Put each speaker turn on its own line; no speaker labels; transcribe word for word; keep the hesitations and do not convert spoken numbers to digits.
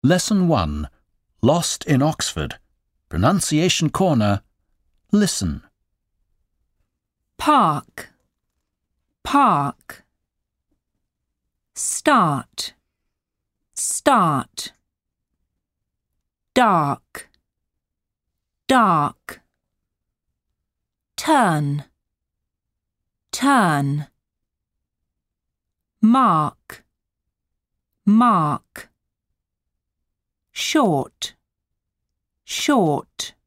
Lesson one. Lost in Oxford. Pronunciation Corner. Listen.
Park, park. Start, start. Dark, dark. Turn, turn. Mark, mark. Short, short.